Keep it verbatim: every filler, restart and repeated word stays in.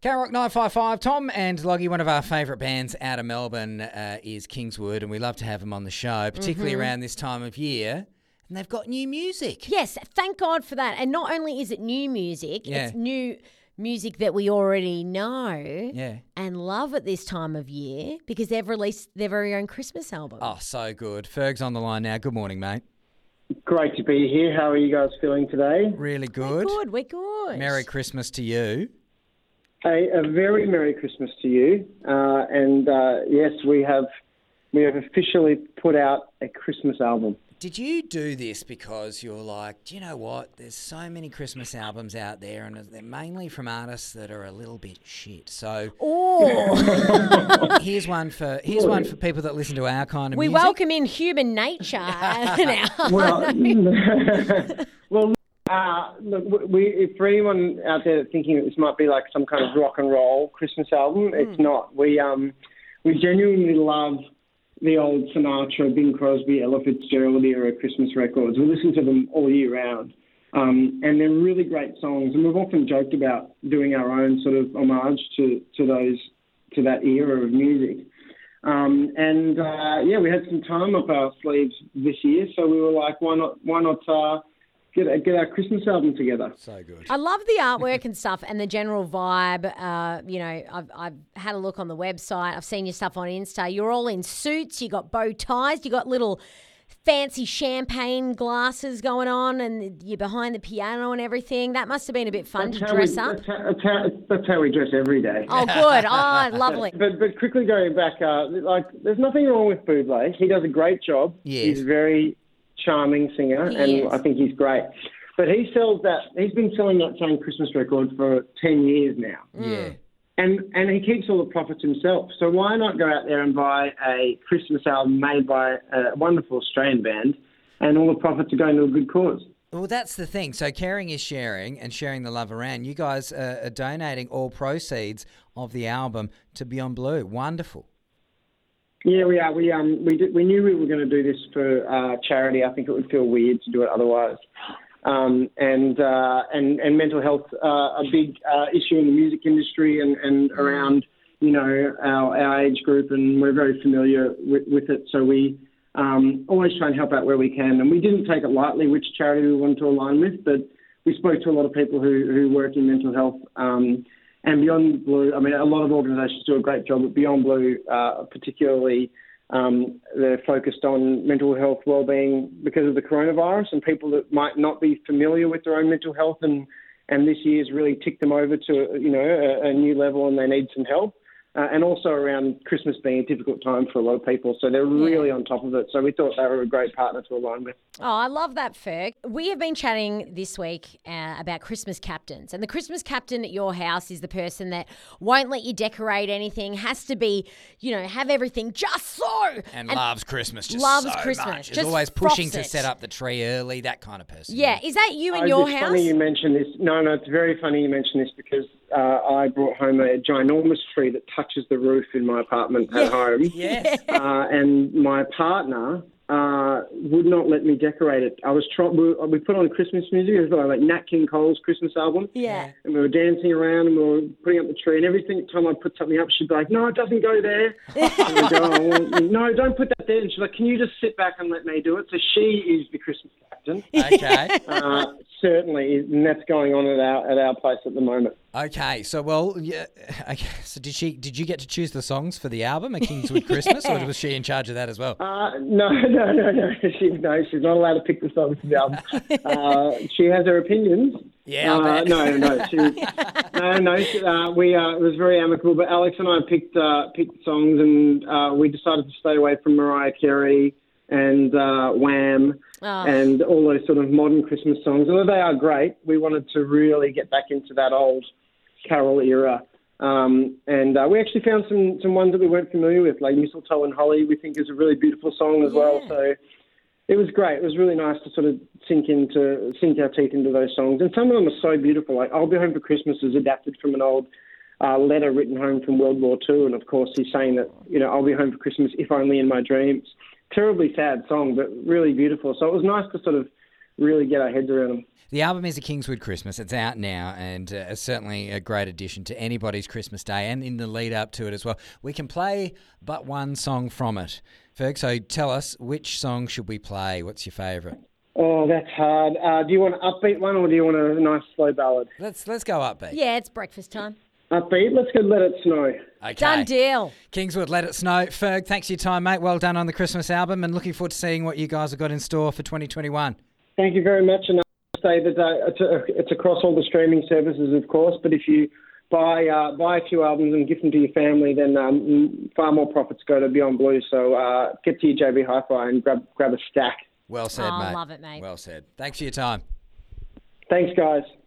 K-Rock nine five five, Tom and Loggy, one of our favourite bands out of Melbourne uh, is Kingswood, and we love to have them on the show, particularly Mm-hmm. around this time of year. And they've got new music. Yes, thank God for that. And not only is it new music, Yeah. it's new music that we already know Yeah. and love at this time of year because they've released their very own Christmas album. Oh, so good. Ferg's on the line now. Good morning, mate. Great to be here. How are you guys feeling today? Really We're good. good, we're good. Merry Christmas to you. A, a very Merry Christmas to you. Uh, and uh, yes, we have we have officially put out a Christmas album. Did you do this because you're like, do you know what? There's so many Christmas albums out there, and they're mainly from artists that are a little bit shit. So Oh, here's one for here's one for people that listen to our kind of we music. welcome in human nature now. Well, well, uh, look, we, for anyone out there thinking that this might be like some kind of rock and roll Christmas album, Mm. it's not. We um we genuinely love the old Sinatra, Bing Crosby, Ella Fitzgerald era Christmas records. We listen to them all year round. Um, and they're really great songs. And we've often joked about doing our own sort of homage to, to those, to that era of music. Um, and, uh, yeah, we had some time up our sleeves this year. So we were like, why not, why not, uh, get, get our Christmas album together? So good. I love the artwork and stuff and the general vibe. Uh, you know, I've, I've had a look on the website. I've seen your stuff on Insta. You're all in suits. You got bow ties. You got little fancy champagne glasses going on, and you're behind the piano and everything. That must have been a bit fun That's to how dress we, up. That's how, that's, how, that's how we dress every day. Oh, good. Oh, lovely. But but quickly going back, uh, like there's nothing wrong with Bublé. He does a great job. Yes. He's a very charming singer, He and is. I think he's great. But he sells that. He's been selling that same Christmas record for ten years now, Yeah. and and he keeps all the profits himself. So why not go out there and buy a Christmas album made by a wonderful Australian band, and all the profits are going to a good cause. Well, that's the thing. So caring is sharing, and sharing the love around. You guys uh, are donating all proceeds of the album to Beyond Blue. Wonderful. Yeah, we are. We um we did, we knew we were going to do this for uh, charity. I think it would feel weird to do it otherwise. Um, and, uh, and and mental health uh, a big uh, issue in the music industry and, and around you know our, our age group, and we're very familiar with, with it. So we um, always try and help out where we can. And we didn't take it lightly which charity we wanted to align with, but we spoke to a lot of people who, who work in mental health. Um, and Beyond Blue, I mean, a lot of organisations do a great job, but Beyond Blue uh, particularly. Um, they're focused on mental health wellbeing because of the coronavirus, and people that might not be familiar with their own mental health, and, and this year's really ticked them over to you know a, a new level, and they need some help. Uh, and also around Christmas being a difficult time for a lot of people, so they're really on top of it. So we thought they were a great partner to align with. Oh, I love that, Ferg. We have been chatting this week uh, about Christmas captains. And the Christmas captain at your house is the person that won't let you decorate anything, has to be, you know, have everything just so. And, loves Christmas just loves so Christmas. much. Is Just always pushing froths to it. set up the tree early, that kind of person. Yeah, is that you in Oh, your it's house? funny you mention this. No, no, it's very funny you mention this because uh, I brought home a ginormous tree that touches the roof in my apartment at home. Yes. Uh, and my partner uh, would not let me decorate it. I was trying. We, we put on Christmas music. It was like Nat King Cole's Christmas album. Yeah. And we were dancing around and we were putting up the tree. And every single time I put something up, she'd be like, "No, it doesn't go there." And I go, oh, well, "No, don't put that there." And she's like, "Can you just sit back and let me do it?" So she is the Christmas captain. Okay. Uh, certainly, and that's going on at our at our place at the moment. Okay, so well, yeah. Okay, so did she? Did you get to choose the songs for the album, A Kingswood Christmas, or was she in charge of that as well? Uh, no, no, no, no. She, no, she's not allowed to pick the songs for the album. Uh, she has her opinions. Yeah, I uh, bet. no, no, she, no, no. She, uh, we uh, it was very amicable, but Alex and I picked uh, picked songs, and uh, we decided to stay away from Mariah Carey and uh, Wham. Oh. And all those sort of modern Christmas songs. Although they are great, we wanted to really get back into that old carol era. Um, and uh, we actually found some, some ones that we weren't familiar with, like Mistletoe and Holly, we think is a really beautiful song as well. So it was great. It was really nice to sort of sink into, sink our teeth into those songs. And some of them are so beautiful. Like I'll Be Home for Christmas is adapted from an old uh, letter written home from World War Two. And of course he's saying that, you know, I'll be home for Christmas if only in my dreams. Terribly sad song, but really beautiful. So it was nice to sort of really get our heads around them. The album is A Kingswood Christmas. It's out now, and uh, it's certainly a great addition to anybody's Christmas day and in the lead up to it as well. We can play but one song from it. Ferg, so tell us, which song should we play? What's your favourite? Oh, that's hard. Uh, do you want an upbeat one or do you want a nice slow ballad? Let's let's go upbeat. Yeah, it's breakfast time. Upbeat? Let's go Let It Snow. Okay. Done deal. Kingswood, Let It Snow. Ferg, thanks for your time, mate. Well done on the Christmas album, and looking forward to seeing what you guys have got in store for twenty twenty-one. Thank you very much. And I'll say that uh, it's, a, it's across all the streaming services, of course, but if you buy uh, buy a few albums and gift them to your family, then um, far more profits go to Beyond Blue. So uh, get to your J B Hi-Fi and grab grab a stack. Well said, Oh, mate. love it, mate. Well said. Thanks for your time. Thanks, guys.